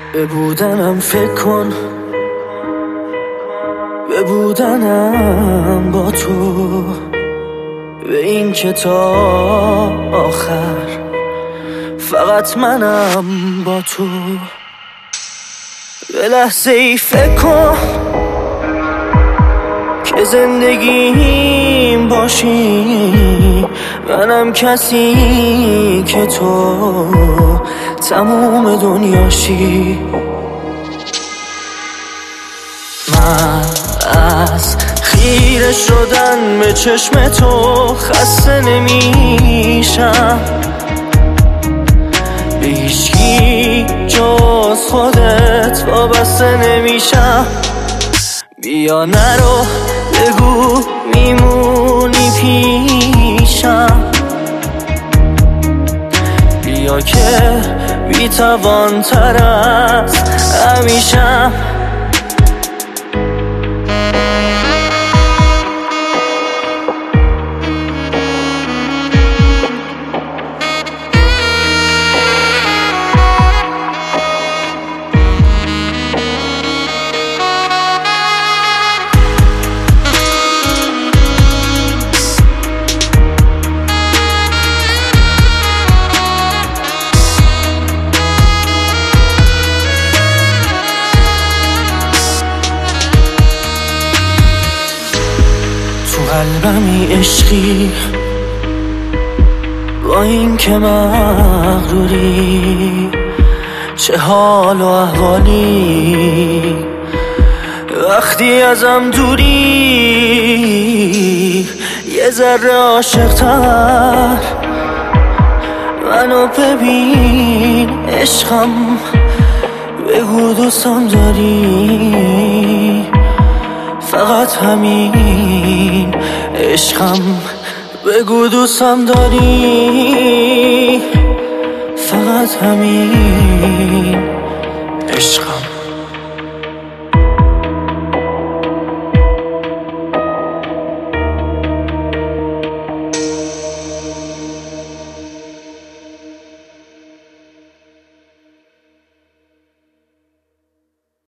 به بودنم فکر کن، به بودنم با تو، به این که تا آخر فقط منم با تو. به لحظه ای فکر کن که زندگیم باشی، منم کسی که تو تموم دنیاشی. من از خیره شدن به چشم تو خسته نمیشم، به هیچکی جز خودت وابسته نمیشم. بیا نرو بگو میمونی پیشم، بیا که بی‌توان تر از همیشم. قلبمی عشقی با این که مغروری، چه حال و احوالی وقتی ازم دوری. یه ذره عاشق‌تر منو ببین عشقم، بگو دوستم داری، فقط همین عشقم. بگو دوستم داری، فقط همین عشقم.